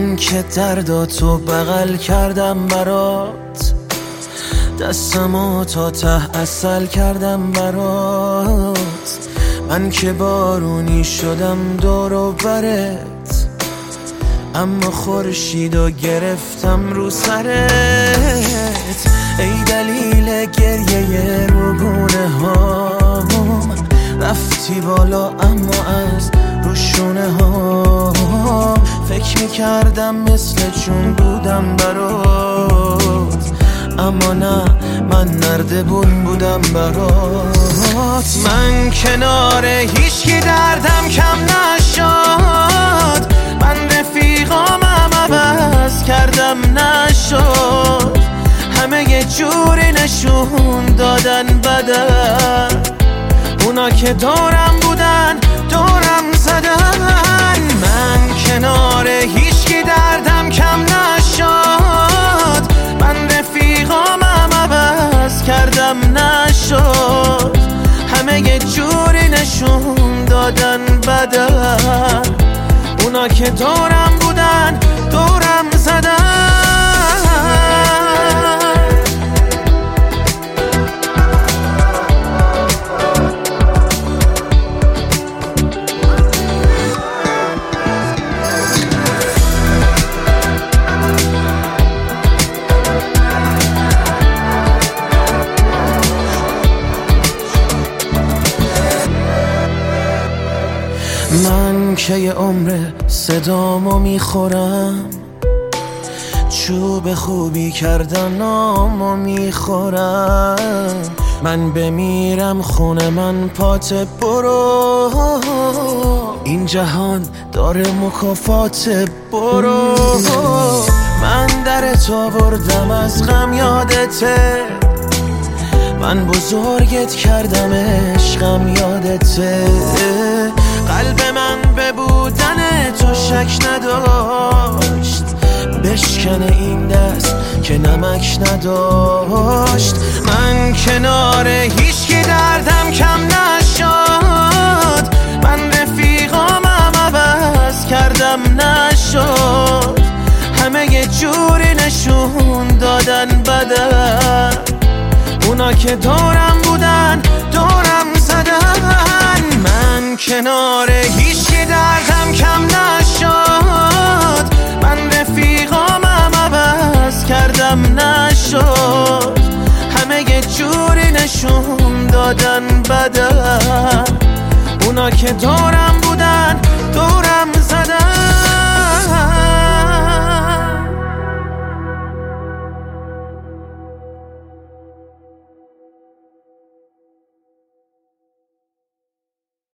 من که درداتو بغل کردم برات، دستمو تا ته عسل کردم برات. من که بارونی شدم دور و برت، اما خورشیدو گرفتم رو سرت. ای دلیل گریه روگونه هام، رفتی بالا اما از روشونه ها. فکر میکردم مثل چون بودم برات، اما نه، من نردبون بودم برات. من کنار هیچکی دردم کم نشد، من رفیقامم عوض کردم نشد. همه یه جوری نشون دادن بدن، اونا که دورم بودن دورم زدن. من کنار هیچکی دردم کم نشد، من رفیقامم عوض کردم نشد. همه یه جوری نشون دادن بدن، اونا که دورم بودن دورم زدن. من که یه عمر صدامو میخورم، چوب خوبی کردن نامو میخورم. من بمیرم خونه من پات برو، این جهان داره مکافات برو. من درت آوردم از غم یادته، من بزرگت کردم عشقم یادته. قلب من به بودن تو شک نداشت، بشکنه این دست که نمک نداشت. من کنار هیچکی دردم کم نشد، من رفیقامم عوض کردم نشد. همه یه جوری نشون دادن بدن، اونا که دورم بودن دورم زدن. من کنار هیچکی دردم کم نشد، من رفیقامم عوض کردم نشد. همه یه جوری نشون دادن بدن، اونا که دورم بودن